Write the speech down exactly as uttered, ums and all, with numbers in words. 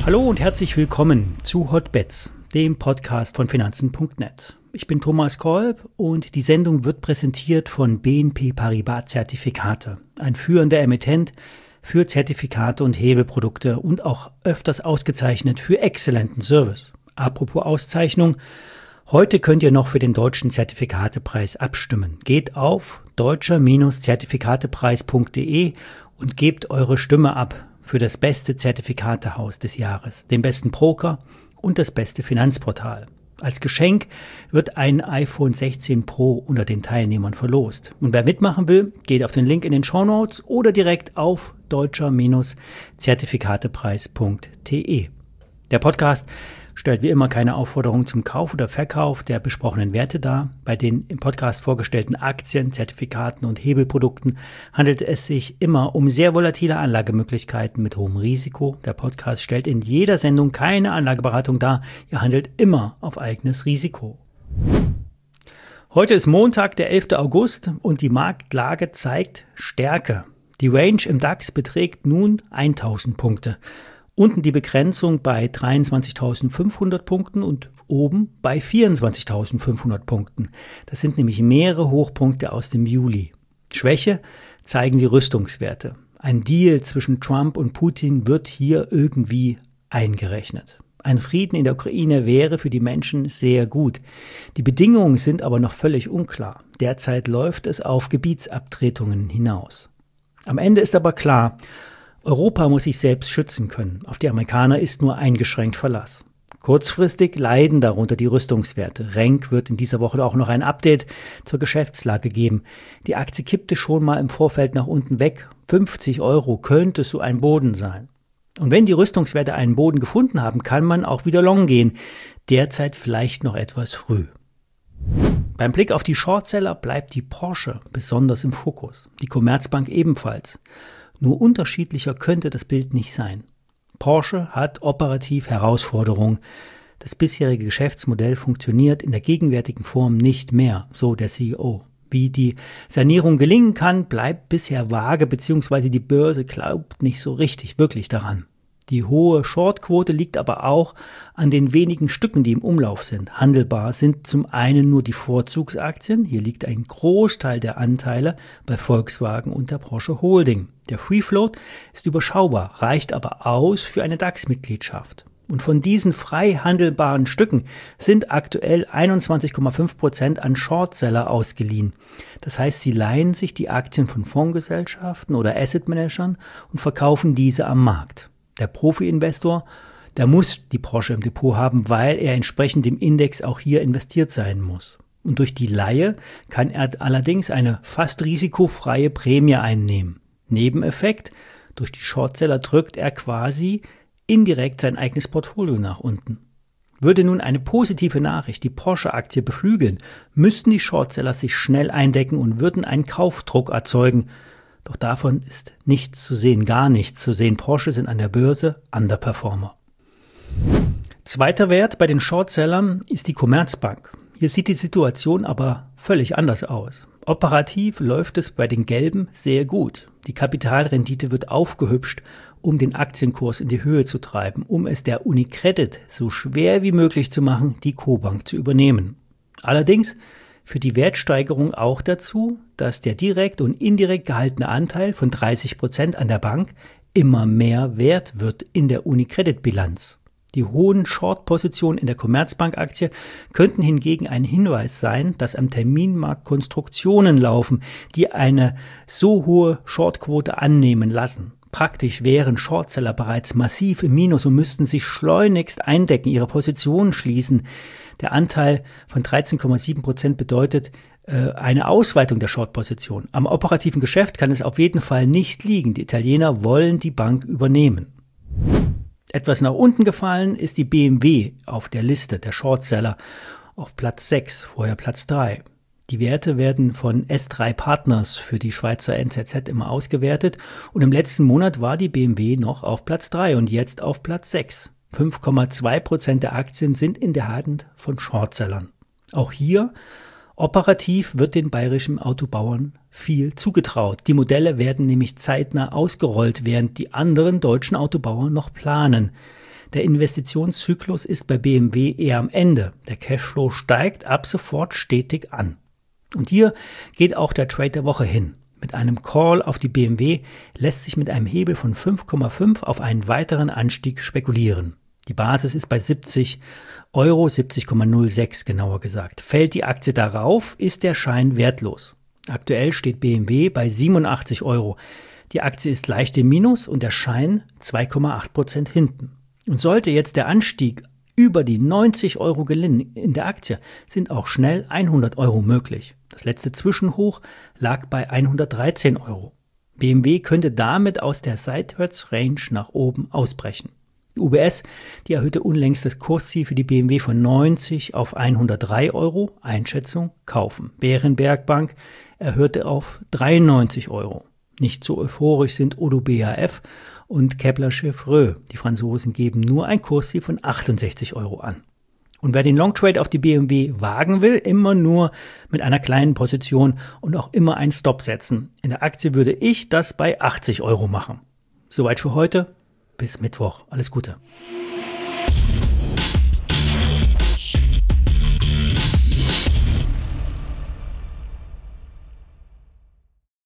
Hallo und herzlich willkommen zu Hotbets, dem Podcast von Finanzen punkt net. Ich bin Thomas Kolb und die Sendung wird präsentiert von B N P Paribas Zertifikate, ein führender Emittent für Zertifikate und Hebelprodukte und auch öfters ausgezeichnet für exzellenten Service. Apropos Auszeichnung, heute könnt ihr noch für den deutschen Zertifikatepreis abstimmen. Geht auf deutscher Zertifikatepreis punkt de und gebt eure Stimme ab für das beste Zertifikatehaus des Jahres, den besten Broker und das beste Finanzportal. Als Geschenk wird ein iPhone sechzehn Pro unter den Teilnehmern verlost. Und wer mitmachen will, geht auf den Link in den Shownotes oder direkt auf deutscher Zertifikatepreis punkt de. Der Podcast stellt wie immer keine Aufforderung zum Kauf oder Verkauf der besprochenen Werte dar. Bei den im Podcast vorgestellten Aktien, Zertifikaten und Hebelprodukten handelt es sich immer um sehr volatile Anlagemöglichkeiten mit hohem Risiko. Der Podcast stellt in jeder Sendung keine Anlageberatung dar. Ihr handelt immer auf eigenes Risiko. Heute ist Montag, der elfter August und die Marktlage zeigt Stärke. Die Range im DAX beträgt nun tausend Punkte. Unten die Begrenzung bei dreiundzwanzigtausendfünfhundert Punkten und oben bei vierundzwanzigtausendfünfhundert Punkten. Das sind nämlich mehrere Hochpunkte aus dem Juli. Schwäche zeigen die Rüstungswerte. Ein Deal zwischen Trump und Putin wird hier irgendwie eingerechnet. Ein Frieden in der Ukraine wäre für die Menschen sehr gut. Die Bedingungen sind aber noch völlig unklar. Derzeit läuft es auf Gebietsabtretungen hinaus. Am Ende ist aber klar, Europa muss sich selbst schützen können. Auf die Amerikaner ist nur eingeschränkt Verlass. Kurzfristig leiden darunter die Rüstungswerte. Renk wird in dieser Woche auch noch ein Update zur Geschäftslage geben. Die Aktie kippte schon mal im Vorfeld nach unten weg. fünfzig Euro könnte so ein Boden sein. Und wenn die Rüstungswerte einen Boden gefunden haben, kann man auch wieder long gehen. Derzeit vielleicht noch etwas früh. Beim Blick auf die Shortseller bleibt die Porsche besonders im Fokus. Die Commerzbank ebenfalls. Nur unterschiedlicher könnte das Bild nicht sein. Porsche hat operativ Herausforderungen. Das bisherige Geschäftsmodell funktioniert in der gegenwärtigen Form nicht mehr, so der C E O. Wie die Sanierung gelingen kann, bleibt bisher vage, beziehungsweise die Börse glaubt nicht so richtig wirklich daran. Die hohe Shortquote liegt aber auch an den wenigen Stücken, die im Umlauf sind. Handelbar sind zum einen nur die Vorzugsaktien. Hier liegt ein Großteil der Anteile bei Volkswagen und der Porsche Holding. Der Free Float ist überschaubar, reicht aber aus für eine DAX-Mitgliedschaft. Und von diesen frei handelbaren Stücken sind aktuell einundzwanzig Komma fünf Prozent an Shortseller ausgeliehen. Das heißt, sie leihen sich die Aktien von Fondsgesellschaften oder Asset-Managern und verkaufen diese am Markt. Der Profi-Investor, der muss die Porsche im Depot haben, weil er entsprechend dem Index auch hier investiert sein muss. Und durch die Leihe kann er allerdings eine fast risikofreie Prämie einnehmen. Nebeneffekt, durch die Shortseller drückt er quasi indirekt sein eigenes Portfolio nach unten. Würde nun eine positive Nachricht die Porsche-Aktie beflügeln, müssten die Shortseller sich schnell eindecken und würden einen Kaufdruck erzeugen. Doch davon ist nichts zu sehen, gar nichts zu sehen. Porsche sind an der Börse Underperformer. Zweiter Wert bei den Shortsellern ist die Commerzbank. Hier sieht die Situation aber völlig anders aus. Operativ läuft es bei den Gelben sehr gut. Die Kapitalrendite wird aufgehübscht, um den Aktienkurs in die Höhe zu treiben, um es der UniCredit so schwer wie möglich zu machen, die Cobank zu übernehmen. Allerdings führt die Wertsteigerung auch dazu, dass der direkt und indirekt gehaltene Anteil von dreißig Prozent an der Bank immer mehr wert wird in der UniCredit-Bilanz. Die hohen Short-Positionen in der Commerzbank-Aktie könnten hingegen ein Hinweis sein, dass am Terminmarkt Konstruktionen laufen, die eine so hohe Shortquote annehmen lassen. Praktisch wären Shortseller bereits massiv im Minus und müssten sich schleunigst eindecken, ihre Positionen schließen. Der Anteil von dreizehn Komma sieben Prozent bedeutet äh, eine Ausweitung der Short-Position. Am operativen Geschäft kann es auf jeden Fall nicht liegen. Die Italiener wollen die Bank übernehmen. Etwas nach unten gefallen ist die B M W auf der Liste der Shortseller auf Platz sechs, vorher Platz drei. Die Werte werden von S drei Partners für die Schweizer N Z Z immer ausgewertet und im letzten Monat war die B M W noch auf Platz drei und jetzt auf Platz sechs. fünf Komma zwei Prozent der Aktien sind in der Hand von Shortsellern. Auch hier operativ wird den bayerischen Autobauern viel zugetraut. Die Modelle werden nämlich zeitnah ausgerollt, während die anderen deutschen Autobauer noch planen. Der Investitionszyklus ist bei B M W eher am Ende. Der Cashflow steigt ab sofort stetig an. Und hier geht auch der Trade der Woche hin. Mit einem Call auf die B M W lässt sich mit einem Hebel von fünf Komma fünf auf einen weiteren Anstieg spekulieren. Die Basis ist bei siebzig Euro, siebzig Komma null sechs genauer gesagt. Fällt die Aktie darauf, ist der Schein wertlos. Aktuell steht B M W bei siebenundachtzig Euro. Die Aktie ist leicht im Minus und der Schein zwei Komma acht Prozent hinten. Und sollte jetzt der Anstieg über die neunzig Euro gelingen in der Aktie, sind auch schnell hundert Euro möglich. Das letzte Zwischenhoch lag bei hundertdreizehn Euro. B M W könnte damit aus der Seitwärtsrange nach oben ausbrechen. Die U B S, die erhöhte unlängst das Kursziel für die B M W von neunzig auf hundertdrei Euro, Einschätzung kaufen. Berenberg Bank erhöhte auf dreiundneunzig Euro. Nicht so euphorisch sind Oddo B H F und Kepler Chevreux. Die Franzosen geben nur ein Kursziel von achtundsechzig Euro an. Und wer den Longtrade auf die B M W wagen will, immer nur mit einer kleinen Position und auch immer einen Stop setzen. In der Aktie würde ich das bei achtzig Euro machen. Soweit für heute. Bis Mittwoch. Alles Gute.